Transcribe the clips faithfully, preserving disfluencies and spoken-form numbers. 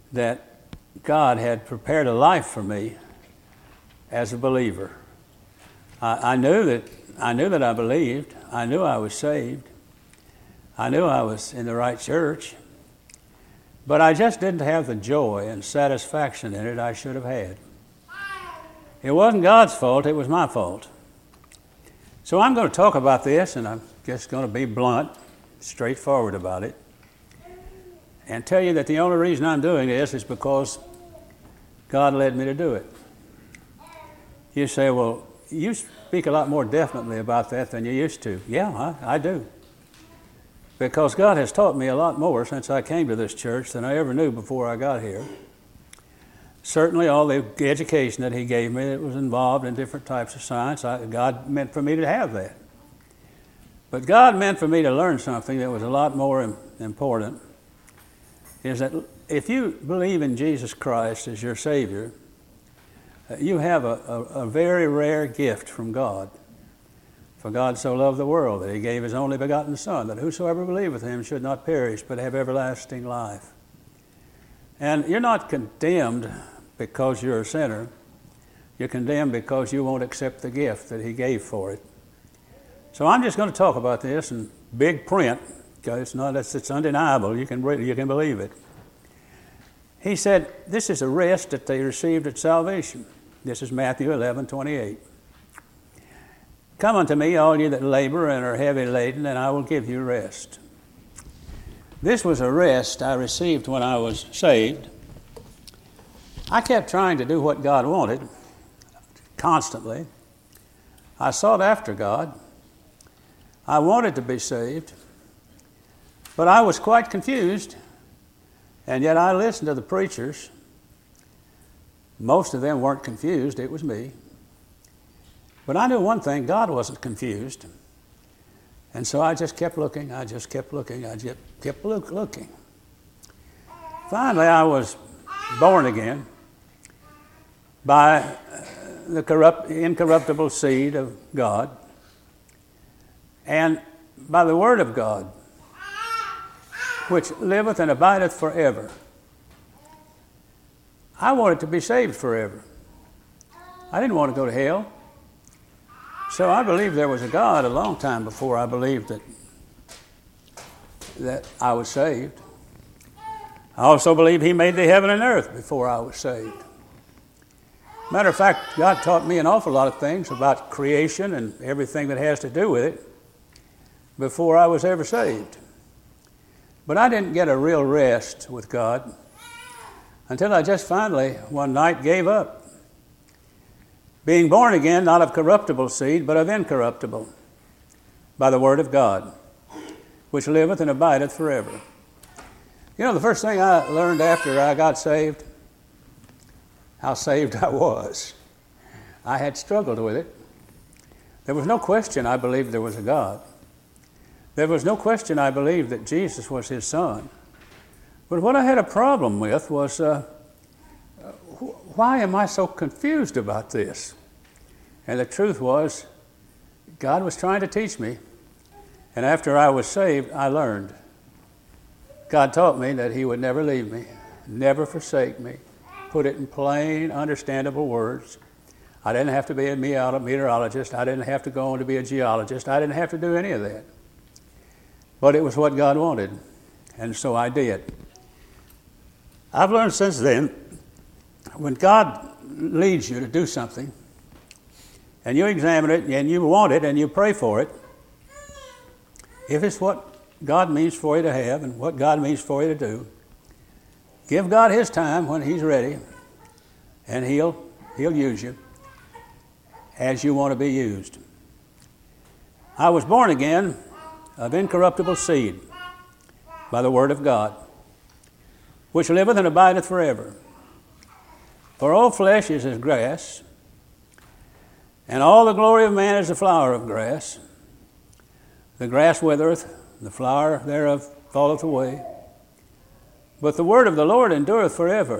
that God had prepared a life for me as a believer. I, I knew that I knew that I believed. I knew I was saved. I knew I was in the right church. But I just didn't have the joy and satisfaction in it I should have had. It wasn't God's fault, it was my fault. So I'm going to talk about this, and I'm just going to be blunt, straightforward about it, and tell you that the only reason I'm doing this is because God led me to do it. You say, well, you speak a lot more definitely about that than you used to. Yeah, I, I do. Because God has taught me a lot more since I came to this church than I ever knew before I got here. Certainly all the education that He gave me that was involved in different types of science, I, God meant for me to have that. But God meant for me to learn something that was a lot more im- important, is that if you believe in Jesus Christ as your Savior, you have a, a, a very rare gift from God. For God so loved the world that He gave His only begotten Son, that whosoever believeth Him should not perish but have everlasting life. And you're not condemned because you're a sinner. You're condemned because you won't accept the gift that He gave for it. So I'm just going to talk about this in big print, because it's not it's, it's undeniable. You can you can believe it. He said, this is a rest that they received at salvation. This is Matthew eleven twenty-eight. Come unto me, all ye that labor and are heavy laden, and I will give you rest. This was a rest I received when I was saved. I kept trying to do what God wanted constantly. I sought after God. I wanted to be saved, but I was quite confused, and yet I listened to the preachers. Most of them weren't confused, it was me. But I knew one thing, God wasn't confused. And so I just kept looking, I just kept looking, I just kept look, looking. Finally, I was born again by the corrupt, incorruptible seed of God and by the Word of God, which liveth and abideth forever. I wanted to be saved forever. I didn't want to go to hell. So I believed there was a God a long time before I believed that, that I was saved. I also believed He made the heaven and earth before I was saved. Matter of fact, God taught me an awful lot of things about creation and everything that has to do with it before I was ever saved. But I didn't get a real rest with God until I just finally one night gave up. Being born again, not of corruptible seed, but of incorruptible, by the Word of God, which liveth and abideth forever. You know, the first thing I learned after I got saved, how saved I was. I had struggled with it. There was no question I believed there was a God. There was no question I believed that Jesus was His Son. But what I had a problem with was, uh, why am I so confused about this? And the truth was, God was trying to teach me. And after I was saved, I learned. God taught me that He would never leave me, never forsake me. Put it in plain, understandable words. I didn't have to be a meteorologist. I didn't have to go on to be a geologist. I didn't have to do any of that. But it was what God wanted, and so I did. I've learned since then, when God leads you to do something, and you examine it, and you want it, and you pray for it, if it's what God means for you to have and what God means for you to do, give God His time when He's ready, and He'll, he'll use you as you want to be used. I was born again of incorruptible seed by the Word of God, which liveth and abideth forever. For all flesh is as grass, and all the glory of man is the flower of grass. The grass withereth, the flower thereof falleth away. But the word of the Lord endureth forever.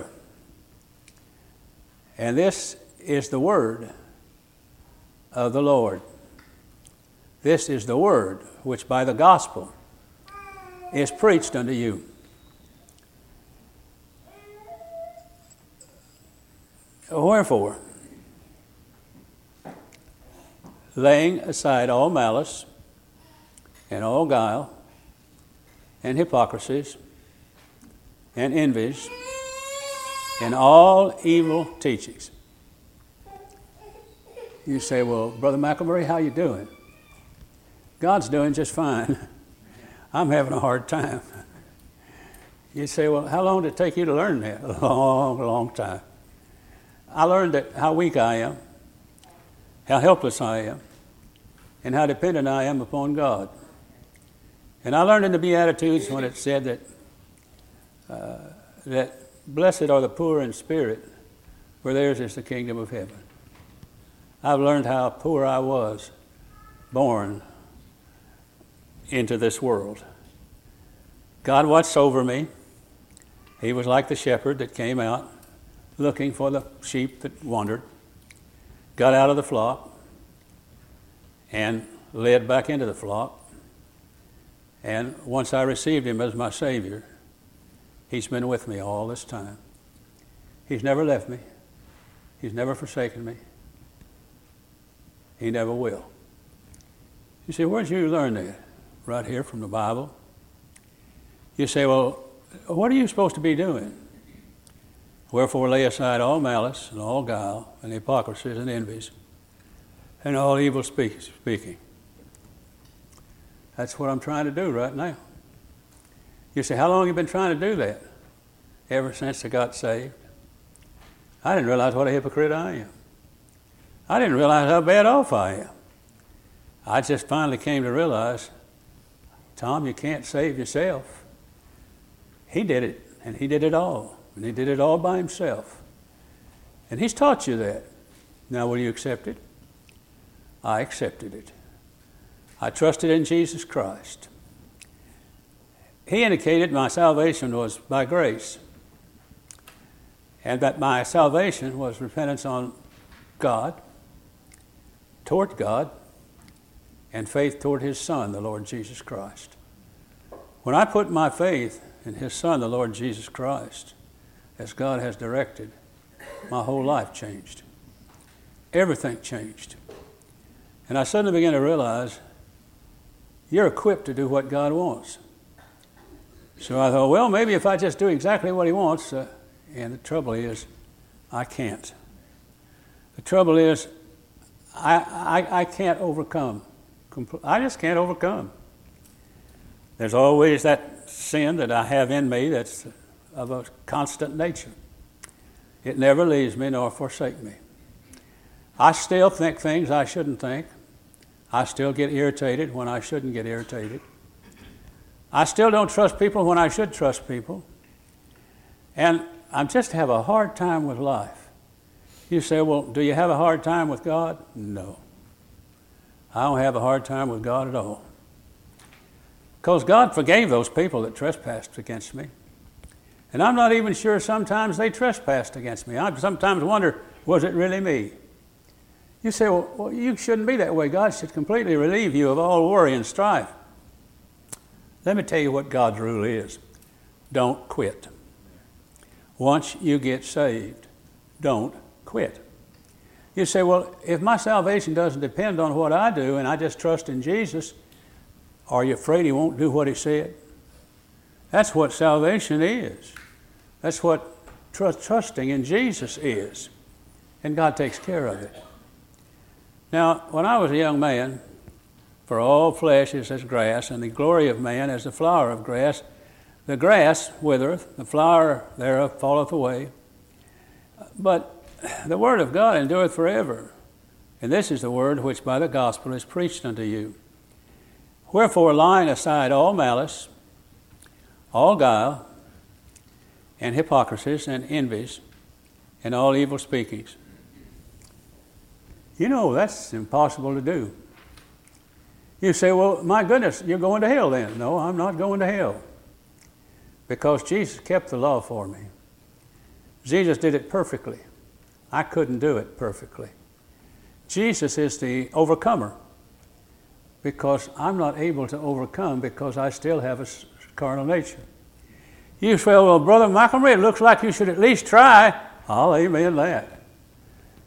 And this is the word of the Lord. This is the word which by the gospel is preached unto you. Wherefore, laying aside all malice and all guile and hypocrisies and envies and all evil teachings. You say, well, Brother McElmurray, how you doing? God's doing just fine. I'm having a hard time. You say, well, how long did it take you to learn that? A long, long time. I learned that how weak I am, how helpless I am, and how dependent I am upon God. And I learned in the Beatitudes when it said that uh, that blessed are the poor in spirit, for theirs is the kingdom of heaven. I've learned how poor I was, born into this world. God watched over me. He was like the shepherd that came out looking for the sheep that wandered, got out of the flock, and led back into the flock. And once I received him as my Savior, he's been with me all this time. He's never left me. He's never forsaken me. He never will. You say, where'd you learn that? Right here from the Bible. You say, well, what are you supposed to be doing? Wherefore lay aside all malice and all guile and hypocrisies and envies and all evil speak- speaking. That's what I'm trying to do right now. You say, how long have you been trying to do that? Ever since I got saved. I didn't realize what a hypocrite I am. I didn't realize how bad off I am. I just finally came to realize, Tom, you can't save yourself. He did it, and he did it all. And he did it all by himself. And he's taught you that. Now, will you accept it? I accepted it. I trusted in Jesus Christ. He indicated my salvation was by grace, and that my salvation was repentance on God, toward God, and faith toward his Son, the Lord Jesus Christ. When I put my faith in his Son, the Lord Jesus Christ, as God has directed, my whole life changed. Everything changed. And I suddenly began to realize you're equipped to do what God wants. So I thought, well, maybe if I just do exactly what he wants, uh, and the trouble is, I can't. The trouble is, I, I, I can't overcome. I just can't overcome. There's always that sin that I have in me that's of a constant nature. It never leaves me nor forsakes me. I still think things I shouldn't think. I still get irritated when I shouldn't get irritated. I still don't trust people when I should trust people. And I just have a hard time with life. You say, well, do you have a hard time with God? No. I don't have a hard time with God at all. Because God forgave those people that trespassed against me. And I'm not even sure sometimes they trespassed against me. I sometimes wonder, was it really me? You say, well, well, you shouldn't be that way. God should completely relieve you of all worry and strife. Let me tell you what God's rule is. Don't quit. Once you get saved, don't quit. You say, well, if my salvation doesn't depend on what I do and I just trust in Jesus, are you afraid he won't do what he said? That's what salvation is. That's what tr- trusting in Jesus is. And God takes care of it. Now, when I was a young man, for all flesh is as grass, and the glory of man as the flower of grass. The grass withereth, the flower thereof falleth away. But the word of God endureth forever. And this is the word which by the gospel is preached unto you. Wherefore, laying aside all malice, all guile, and hypocrisies, and envies, and all evil speakings. You know, that's impossible to do. You say, well, my goodness, you're going to hell then. No, I'm not going to hell. Because Jesus kept the law for me. Jesus did it perfectly. I couldn't do it perfectly. Jesus is the overcomer. Because I'm not able to overcome because I still have a carnal nature. You say, well, Brother McElmurray, it looks like you should at least try. I'll amen that.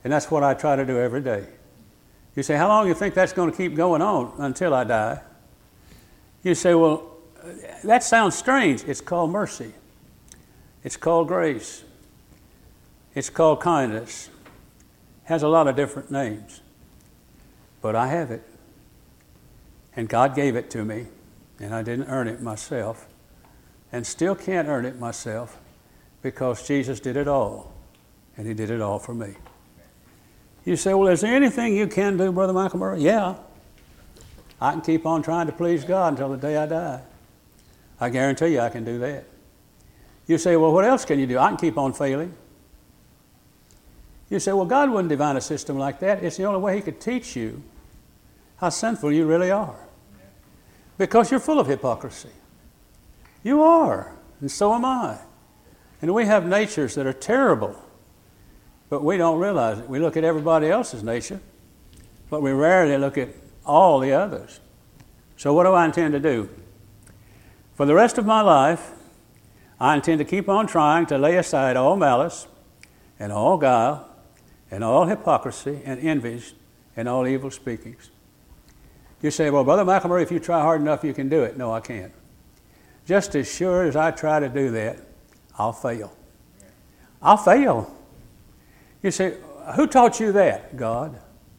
And that's what I try to do every day. You say, how long do you think that's going to keep going on until I die? You say, well, that sounds strange. It's called mercy. It's called grace. It's called kindness. It has a lot of different names. But I have it. And God gave it to me. And I didn't earn it myself. And still can't earn it myself because Jesus did it all. And He did it all for me. You say, well, is there anything you can do, Brother Michael Murray? Yeah. I can keep on trying to please God until the day I die. I guarantee you I can do that. You say, well, what else can you do? I can keep on failing. You say, well, God wouldn't design a system like that. It's the only way He could teach you how sinful you really are. Because you're full of hypocrisy. You are, and so am I. And we have natures that are terrible, but we don't realize it. We look at everybody else's nature, but we rarely look at all the others. So what do I intend to do? For the rest of my life, I intend to keep on trying to lay aside all malice and all guile and all hypocrisy and envies and all evil speakings. You say, well, Brother Michael Murray, if you try hard enough, you can do it. No, I can't. Just as sure as I try to do that, I'll fail. I'll fail. You say, who taught you that? God.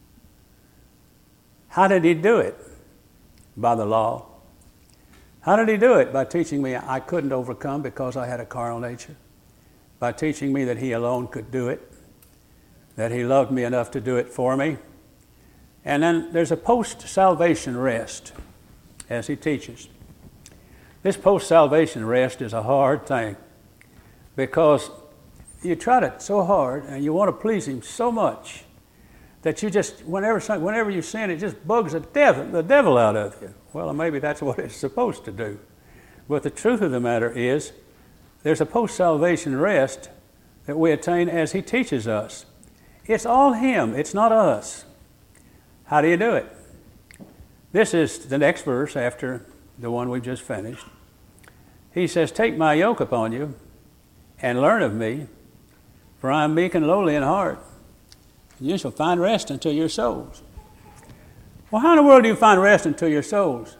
How did He do it? By the law. How did He do it? By teaching me I couldn't overcome because I had a carnal nature. By teaching me that He alone could do it. That He loved me enough to do it for me. And then there's a post-salvation rest, as He teaches. This post-salvation rest is a hard thing because you try it so hard and you want to please Him so much that you just, whenever whenever you sin, it just bugs the devil, the devil out of you. Well, maybe that's what it's supposed to do. But the truth of the matter is, there's a post-salvation rest that we attain as He teaches us. It's all Him. It's not us. How do you do it? This is the next verse after the one we've just finished. He says, take my yoke upon you and learn of me, for I am meek and lowly in heart. You shall find rest unto your souls. Well, how in the world do you find rest unto your souls?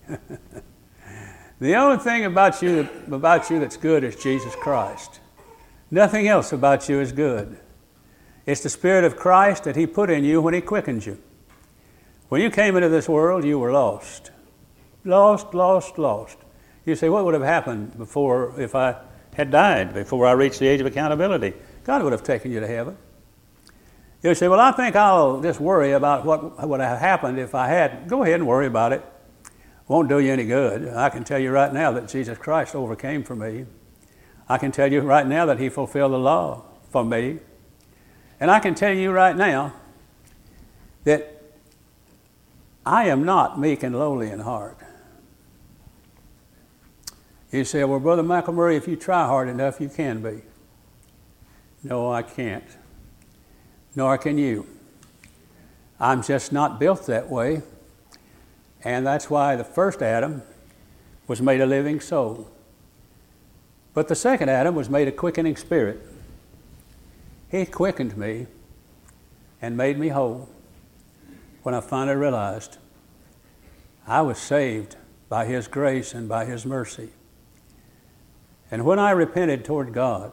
The only thing about you, about you that's good is Jesus Christ. Nothing else about you is good. It's the Spirit of Christ that He put in you when He quickened you. When you came into this world, you were lost. Lost, lost, lost. You say, what would have happened before if I had died, before I reached the age of accountability? God would have taken you to heaven. You say, well, I think I'll just worry about what would have happened if I had. Go ahead and worry about it. Won't do you any good. I can tell you right now that Jesus Christ overcame for me. I can tell you right now that He fulfilled the law for me. And I can tell you right now that I am not meek and lowly in heart. You say, well, Brother Michael Murray, if you try hard enough, you can be. No, I can't. Nor can you. I'm just not built that way. And that's why the first Adam was made a living soul. But the second Adam was made a quickening spirit. He quickened me and made me whole when I finally realized I was saved by His grace and by His mercy. And when I repented toward God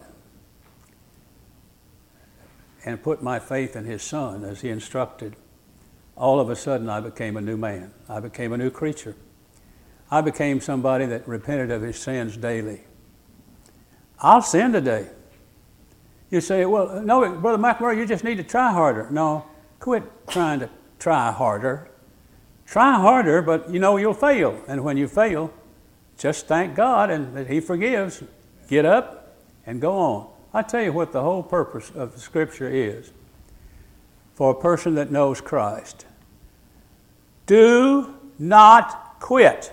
and put my faith in His Son as He instructed, all of a sudden I became a new man. I became a new creature. I became somebody that repented of his sins daily. I'll sin today. You say, well, no, Brother Michael Murray, you just need to try harder. No, quit trying to try harder. Try harder, but you know you'll fail. And when you fail, just thank God and that He forgives. Get up and go on. I tell you what the whole purpose of the Scripture is. For a person that knows Christ, do not quit.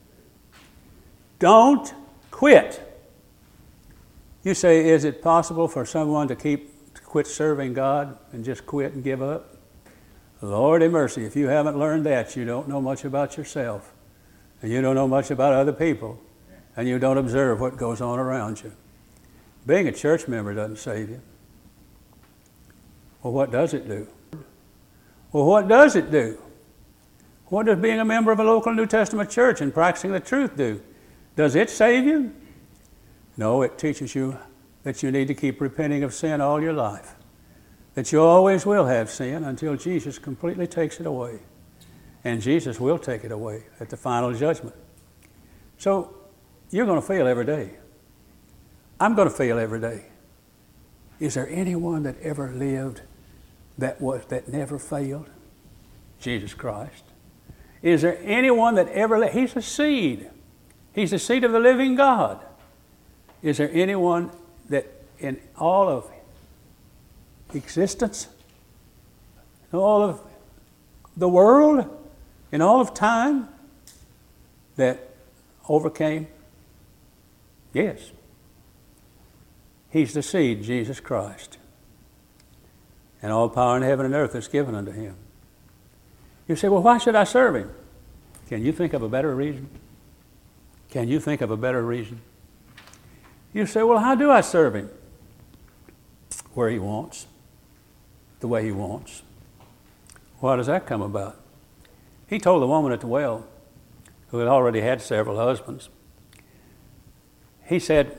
Don't quit. You say, is it possible for someone to keep to quit serving God and just quit and give up? Lord have mercy, if you haven't learned that, you don't know much about yourself, and you don't know much about other people, and you don't observe what goes on around you. Being a church member doesn't save you. Well, what does it do? Well, what does it do? What does being a member of a local New Testament church and practicing the truth do? Does it save you? No, it teaches you that you need to keep repenting of sin all your life. That you always will have sin until Jesus completely takes it away. And Jesus will take it away at the final judgment. So you're going to fail every day. I'm going to fail every day. Is there anyone that ever lived that was that never failed? Jesus Christ. Is there anyone that ever lived? He's a seed. He's the seed of the living God. Is there anyone that in all of existence, in all of the world, in all of time, that overcame? Yes. He's the seed, Jesus Christ. And all power in heaven and earth is given unto him. You say, well, why should I serve him? Can you think of a better reason? Can you think of a better reason? You say, well, how do I serve him? Where he wants, the way he wants. Why does that come about? He told the woman at the well, who had already had several husbands, he said,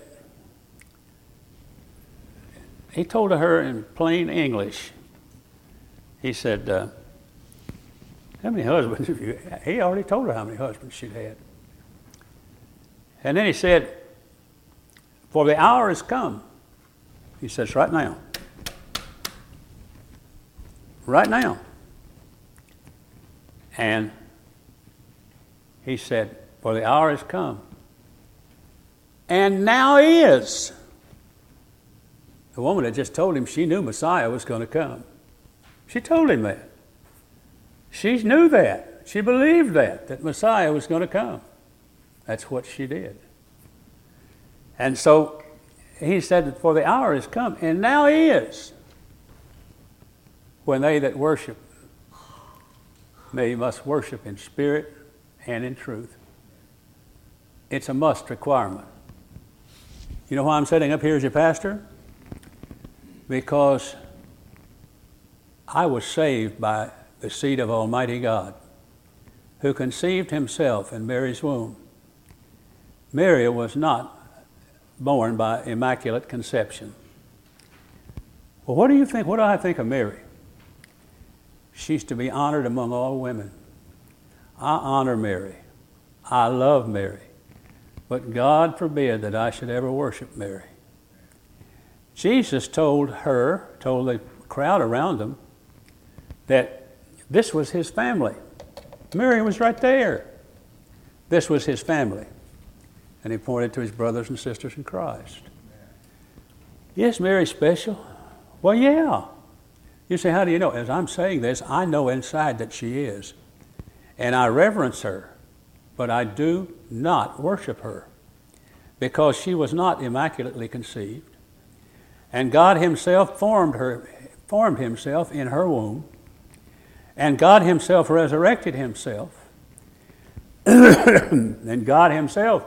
he told to her in plain English, he said, uh, how many husbands have you had? He already told her how many husbands she'd had. And then he said, for the hour has come. He says, right now. Right now. And he said, for the hour has come. And now is. The woman had just told him she knew Messiah was going to come. She told him that. She knew that. She believed that, that Messiah was going to come. That's what she did. And so he said, for the hour has come, and now is, when they that worship, they must worship in spirit and in truth. It's a must requirement. You know why I'm sitting up here as your pastor? Because I was saved by the seed of Almighty God, who conceived himself in Mary's womb. Mary was not born by immaculate conception. Well, what do you think? What do I think of Mary? She's to be honored among all women. I honor Mary. I love Mary. But God forbid that I should ever worship Mary. Jesus told her, told the crowd around him, that this was his family. Mary was right there. This was his family. And he pointed to his brothers and sisters in Christ. Yes, Mary's special. Well, yeah. You say, how do you know? As I'm saying this, I know inside that she is. And I reverence her, but I do not worship her, because she was not immaculately conceived. And God himself formed her, formed himself in her womb. And God himself resurrected himself. And God himself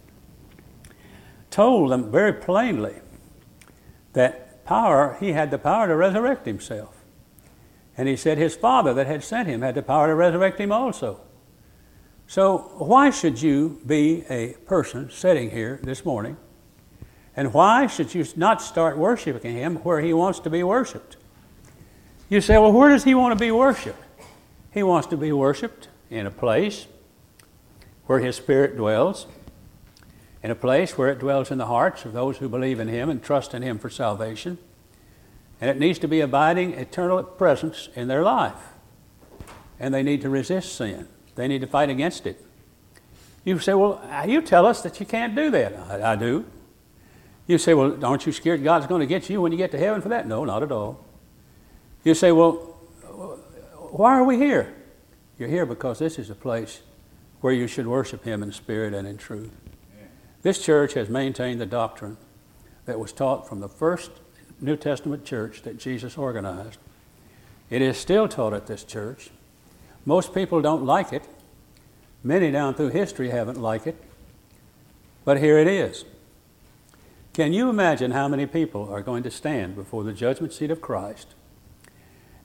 told them very plainly that power, he had the power to resurrect himself. And he said his Father that had sent him had the power to resurrect him also. So why should you be a person sitting here this morning, and why should you not start worshiping him where he wants to be worshiped? You say, well, where does he want to be worshiped? He wants to be worshiped in a place where his Spirit dwells, in a place where it dwells in the hearts of those who believe in him and trust in him for salvation. And it needs to be abiding eternal presence in their life. And they need to resist sin. They need to fight against it. You say, well, you tell us that you can't do that. I, I do. You say, well, aren't you scared God's going to get you when you get to heaven for that? No, not at all. You say, well, why are we here? You're here because this is a place where you should worship him in spirit and in truth. This church has maintained the doctrine that was taught from the first New Testament church that Jesus organized. It is still taught at this church. Most people don't like it. Many down through history haven't liked it. But here it is. Can you imagine how many people are going to stand before the judgment seat of Christ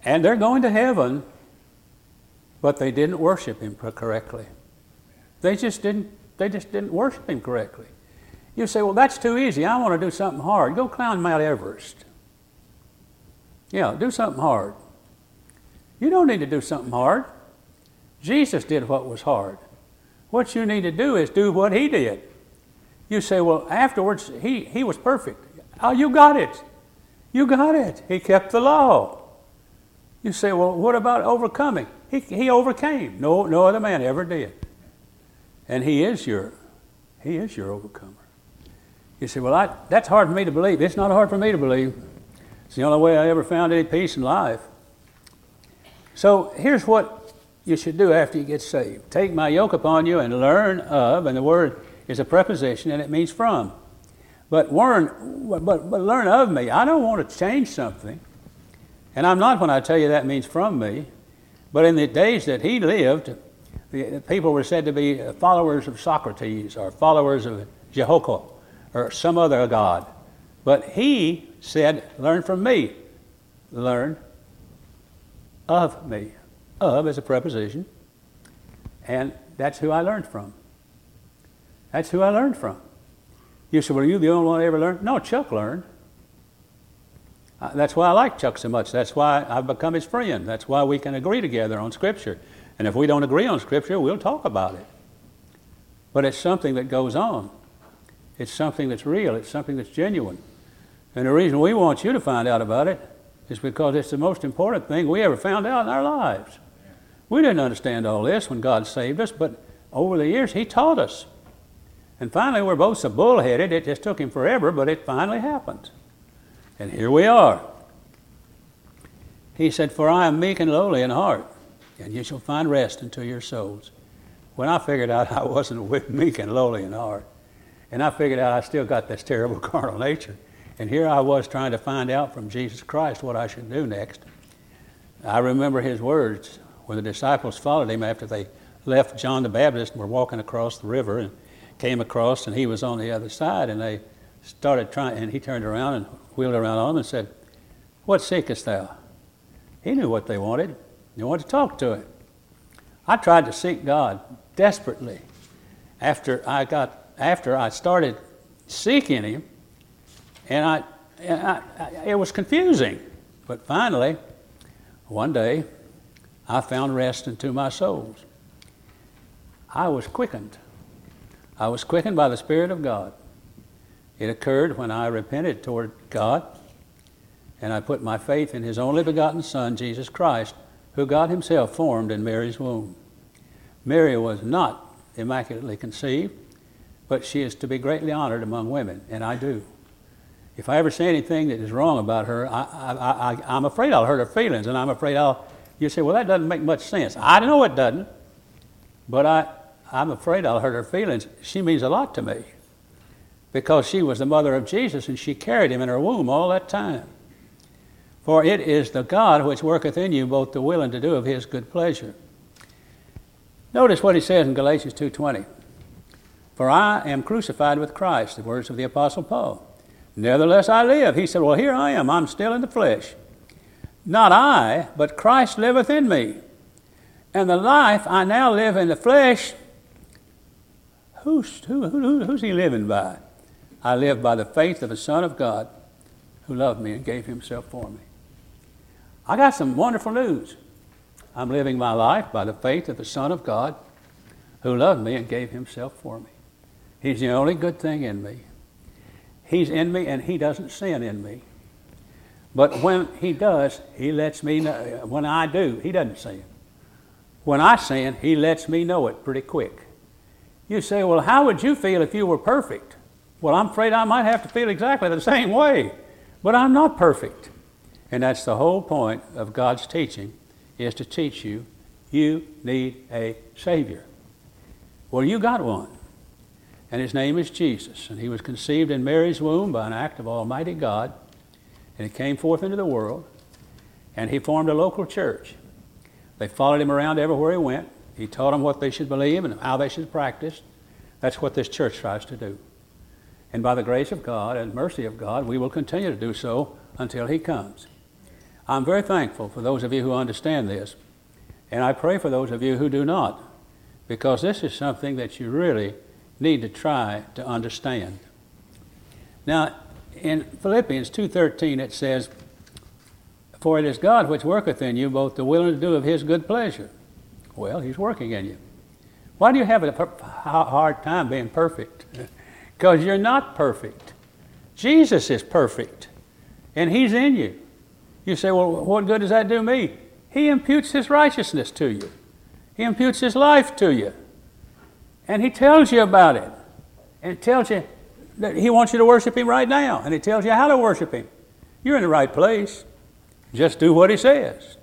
And they're going to heaven, but they didn't worship him correctly. They just didn't, they just didn't worship him correctly. You say, well, that's too easy. I want to do something hard. Go climb Mount Everest. Yeah, do something hard. You don't need to do something hard. Jesus did what was hard. What you need to do is do what he did. You say, well, afterwards, he, he was perfect. Oh, you got it. You got it. He kept the law. You say, well, what about overcoming? He, he overcame. No, no other man ever did. And he is your, he is your overcomer. You say, well, I, that's hard for me to believe. It's not hard for me to believe. It's the only way I ever found any peace in life. So here's what you should do after you get saved. Take my yoke upon you and learn of, and the word is a preposition and it means from. But learn, but, but learn of me. I don't want to change something. And I'm not when I tell you that means from me. But in the days that he lived, the people were said to be followers of Socrates or followers of Jehovah or some other god. But he said, learn from me. Learn of me. Of is a preposition. And that's who I learned from. That's who I learned from. You say, well, are you the only one that ever learned? No, Chuck learned. Uh, that's why I like Chuck so much. That's why I've become his friend. That's why we can agree together on Scripture. And if we don't agree on Scripture, we'll talk about it. But it's something that goes on. It's something that's real. It's something that's genuine. And the reason we want you to find out about it is because it's the most important thing we ever found out in our lives. We didn't understand all this when God saved us, but over the years, he taught us. And finally, we're both so bullheaded, it just took him forever, but it finally happened. And here we are. He said, for I am meek and lowly in heart, and you shall find rest unto your souls. When I figured out I wasn't meek and lowly in heart, and I figured out I still got this terrible carnal nature, and here I was trying to find out from Jesus Christ what I should do next. I remember his words when the disciples followed him after they left John the Baptist and were walking across the river and came across, and he was on the other side, and they started trying, and he turned around and wheeled around on them and said, what seekest thou? He knew what they wanted. They wanted to talk to him. I tried to seek God desperately. After I got, after I started seeking him, and I, and I, I it was confusing. But finally, one day, I found rest into my souls. I was quickened. I was quickened by the Spirit of God. It occurred when I repented toward God, and I put my faith in his only begotten Son, Jesus Christ, who God himself formed in Mary's womb. Mary was not immaculately conceived, but she is to be greatly honored among women, and I do. If I ever say anything that is wrong about her, I, I, I, I'm afraid I'll hurt her feelings, and I'm afraid I'll, you say, well, that doesn't make much sense. I know it doesn't, but I, I'm afraid I'll hurt her feelings. She means a lot to me because she was the mother of Jesus, and she carried him in her womb all that time. For it is the God which worketh in you both to will and to do of his good pleasure. Notice what he says in Galatians two twenty. For I am crucified with Christ, the words of the Apostle Paul. Nevertheless I live. He said, well, here I am. I'm still in the flesh. Not I, but Christ liveth in me. And the life I now live in the flesh, who's, who, who, who's he living by? I live by the faith of the Son of God who loved me and gave himself for me. I got some wonderful news. I'm living my life by the faith of the Son of God who loved me and gave himself for me. He's the only good thing in me. He's in me and he doesn't sin in me. But when he does, he lets me know. When I do, he doesn't sin. When I sin, he lets me know it pretty quick. You say, well, how would you feel if you were perfect? Well, I'm afraid I might have to feel exactly the same way. But I'm not perfect. And that's the whole point of God's teaching, is to teach you, you need a Savior. Well, you got one. And his name is Jesus. And he was conceived in Mary's womb by an act of Almighty God. And he came forth into the world. And he formed a local church. They followed him around everywhere he went. He taught them what they should believe and how they should practice. That's what this church tries to do. And by the grace of God and mercy of God, we will continue to do so until he comes. I'm very thankful for those of you who understand this, and I pray for those of you who do not, because this is something that you really need to try to understand. Now, in Philippians two thirteen it says, "For it is God which worketh in you both the will and to do of his good pleasure." Well, he's working in you. Why do you have a hard time being perfect? Because you're not perfect. Jesus is perfect, and he's in you. You say, well, what good does that do me? He imputes his righteousness to you. He imputes his life to you. And he tells you about it. And tells you that he wants you to worship him right now. And he tells you how to worship him. You're in the right place. Just do what he says.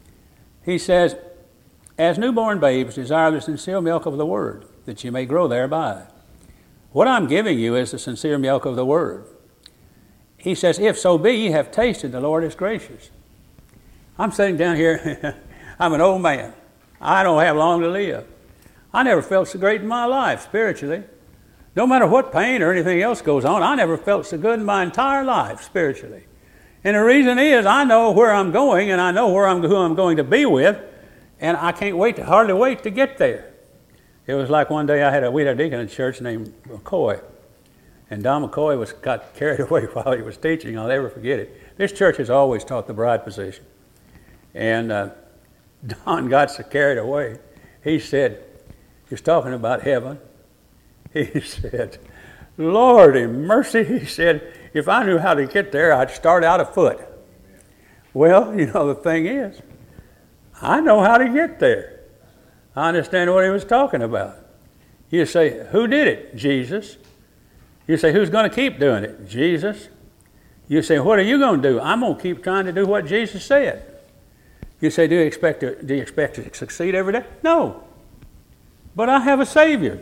He says, "As newborn babes, desire the sincere milk of the word, that you may grow thereby." What I'm giving you is the sincere milk of the word. He says, "If so be ye have tasted the Lord is gracious." I'm sitting down here. I'm an old man. I don't have long to live. I never felt so great in my life spiritually. No matter what pain or anything else goes on, I never felt so good in my entire life spiritually. And the reason is I know where I'm going, and I know where I'm, who I'm going to be with, and I can't wait to hardly wait to get there. It was like one day I had a we had a deacon in church named McCoy, and Don McCoy was got carried away while he was teaching. I'll never forget it. This church has always taught the bride position, and uh, Don got so carried away. He said, he was talking about heaven. He said, "Lordy mercy," he said, "if I knew how to get there, I'd start out afoot." Well, you know, the thing is, I know how to get there. I understand what he was talking about. You say, who did it? Jesus. You say, who's going to keep doing it? Jesus. You say, what are you going to do? I'm going to keep trying to do what Jesus said. You say, do you expect to, do you expect to succeed every day? No. But I have a Savior.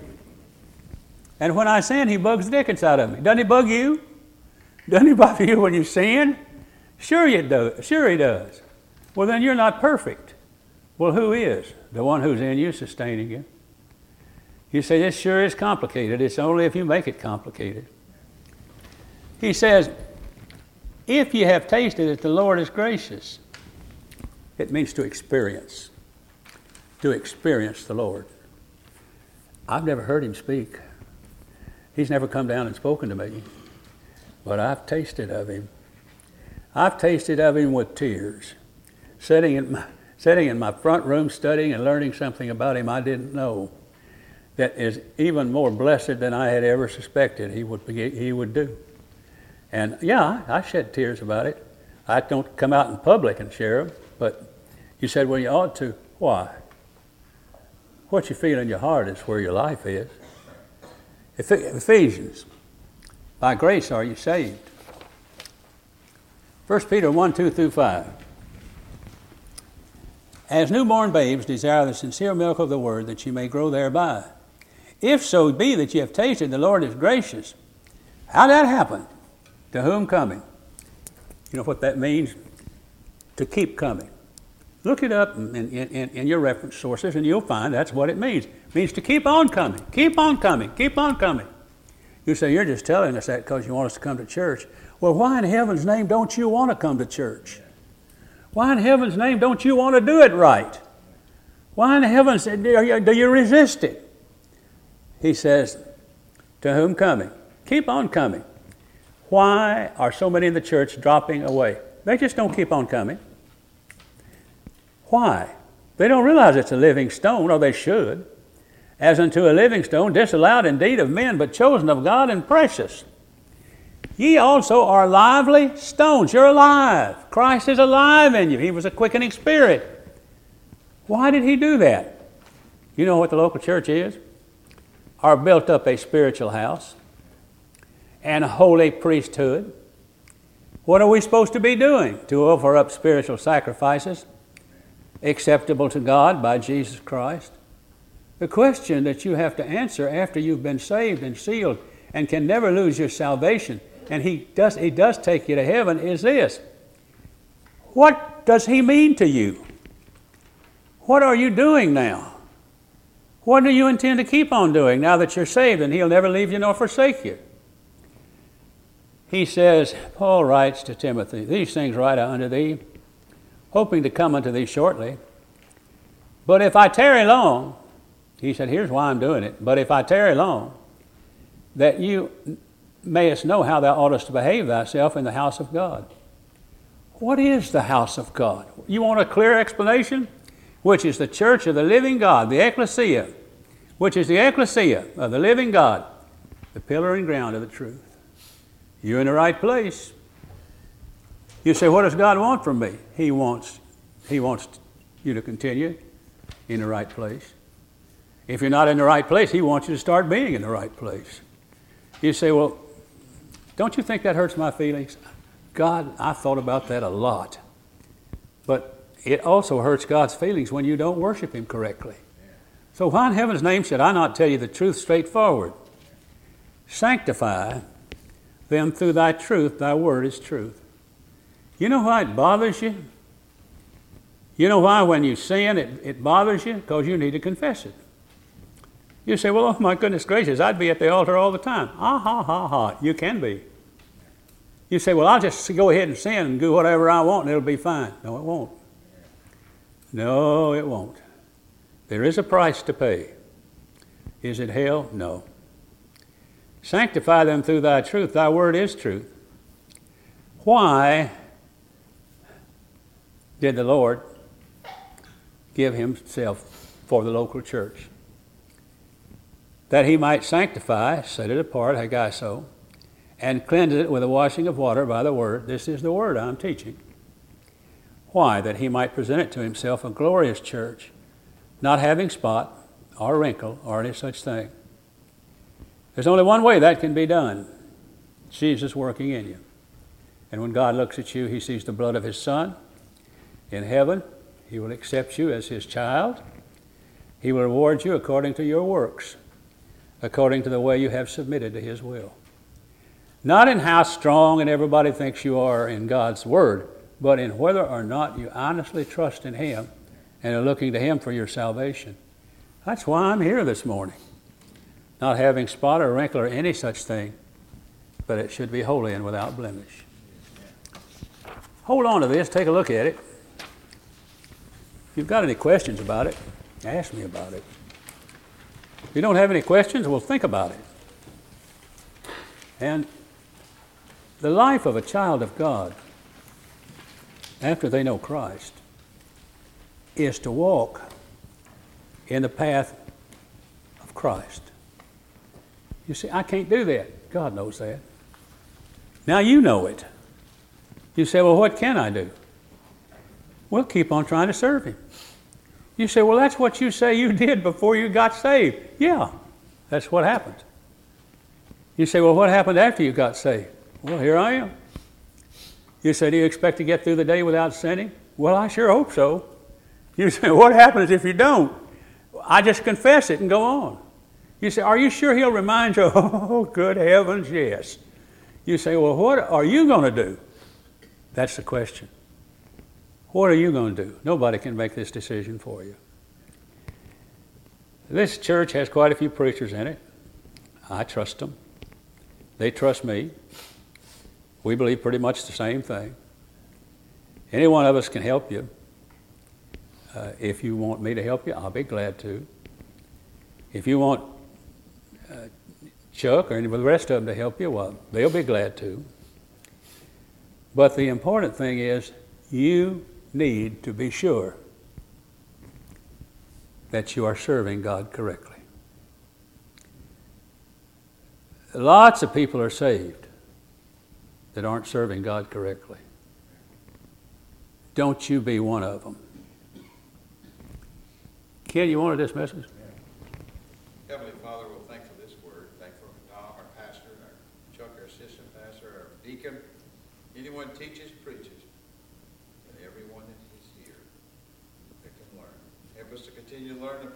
And when I sin, he bugs the dickens out of me. Doesn't he bug you? Doesn't he bother you when you sin? Sure he does. Sure he does. Well, then you're not perfect. Well, who is? The one who's in you, sustaining you. You say, this sure is complicated. It's only if you make it complicated. He says, if you have tasted that the Lord is gracious, it means to experience. To experience the Lord. I've never heard him speak. He's never come down and spoken to me. But I've tasted of him. I've tasted of him with tears. Sitting in my, sitting in my front room studying and learning something about him I didn't know. That is even more blessed than I had ever suspected he would be, he would do. And yeah, I shed tears about it. I don't come out in public and share them, but you said, well, you ought to. Why? What you feel in your heart is where your life is. Ephesians, by grace are you saved. First Peter one, two through five. As newborn babes, desire the sincere milk of the word, that you may grow thereby. If so be that you have tasted the Lord is gracious. How'd that happen? To whom coming? You know what that means? To keep coming. Look it up in, in, in, in your reference sources and you'll find that's what it means. It means to keep on coming, keep on coming, keep on coming. You say, you're just telling us that because you want us to come to church. Well, why in heaven's name don't you want to come to church? Why in heaven's name don't you want to do it right? Why in heaven's name do you resist it? He says, to whom coming? Keep on coming. Why are so many in the church dropping away? They just don't keep on coming. Why? They don't realize it's a living stone, or they should. As unto a living stone, disallowed indeed of men, but chosen of God and precious. Ye also are lively stones. You're alive. Christ is alive in you. He was a quickening spirit. Why did he do that? You know what the local church is? Are built up a spiritual house and a holy priesthood. What are we supposed to be doing? To offer up spiritual sacrifices acceptable to God by Jesus Christ. The question that you have to answer after you've been saved and sealed and can never lose your salvation, and he does, he does take you to heaven, is this. What does he mean to you? What are you doing now? What do you intend to keep on doing now that you're saved and he'll never leave you nor forsake you? He says, Paul writes to Timothy, these things write I unto thee, hoping to come unto thee shortly. But if I tarry long, he said, here's why I'm doing it. But if I tarry long, that you mayest know how thou oughtest to behave thyself in the house of God. What is the house of God? You want a clear explanation? Which is the church of the living God, the ecclesia, which is the ecclesia of the living God, the pillar and ground of the truth. You're in the right place. You say, what does God want from me? He wants, he wants you to continue in the right place. If you're not in the right place, he wants you to start being in the right place. You say, well, don't you think that hurts my feelings? God, I thought about that a lot. But it also hurts God's feelings when you don't worship him correctly. So why in heaven's name should I not tell you the truth straightforward? Sanctify them through thy truth. Thy word is truth. You know why it bothers you? You know why when you sin it, it bothers you? Because you need to confess it. You say, well, oh my goodness gracious, I'd be at the altar all the time. Ah, ha, ha, ha. You can be. You say, well, I'll just go ahead and sin and do whatever I want and it'll be fine. No, it won't. No, it won't. There is a price to pay. Is it hell? No. Sanctify them through thy truth. Thy word is truth. Why did the Lord give himself for the local church? That he might sanctify, set it apart, hagasso, and cleanse it with the washing of water by the word. This is the word I'm teaching. Why? That he might present it to himself a glorious church, not having spot or wrinkle or any such thing. There's only one way that can be done. Jesus working in you. And when God looks at you, he sees the blood of his Son. In heaven, he will accept you as his child. He will reward you according to your works, according to the way you have submitted to his will. Not in how strong and everybody thinks you are in God's word, but in whether or not you honestly trust in him and are looking to him for your salvation. That's why I'm here this morning. Not having spot or wrinkle or any such thing, but it should be holy and without blemish. Hold on to this, take a look at it. If you've got any questions about it, ask me about it. If you don't have any questions, well, think about it. And the life of a child of God, after they know Christ, is to walk in the path of Christ. You see, I can't do that. God knows that. Now you know it. You say, well, what can I do? Well, keep on trying to serve him. You say, well, that's what you say you did before you got saved. Yeah, that's what happened. You say, well, what happened after you got saved? Well, here I am. You say, do you expect to get through the day without sinning? Well, I sure hope so. You say, what happens if you don't? I just confess it and go on. You say, are you sure he'll remind you? Oh, good heavens, yes. You say, well, what are you going to do? That's the question. What are you going to do? Nobody can make this decision for you. This church has quite a few preachers in it. I trust them. They trust me. We believe pretty much the same thing. Any one of us can help you. Uh, if you want me to help you, I'll be glad to. If you want uh, Chuck or any of the rest of them to help you, well, they'll be glad to. But the important thing is you need to be sure that you are serving God correctly. Lots of people are saved that aren't serving God correctly. Don't you be one of them. Ken, you wanted this message? Yeah. Heavenly Father, we'll thank for this word. Thank for Tom, our pastor, our Chuck, our assistant pastor, our deacon, anyone teaches, preaches, and everyone that is here that can learn. Help us to continue to learn the